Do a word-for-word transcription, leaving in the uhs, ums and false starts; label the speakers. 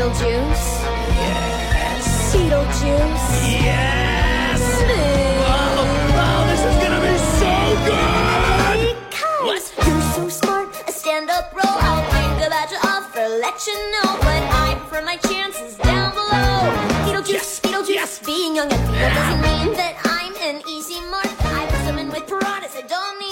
Speaker 1: Beetlejuice.
Speaker 2: Yes.
Speaker 1: Beetlejuice.
Speaker 2: Yes. Oh, oh, this is gonna be so good.
Speaker 1: Because you're so smart, a stand-up role. I'll think about your offer, let you know. But I prefer my chances down below. Beetlejuice,
Speaker 2: Yes.
Speaker 1: Beetlejuice.
Speaker 2: Yes.
Speaker 1: Being young and feeble doesn't mean that I'm an easy mark. I put someone with piranhas, I don't need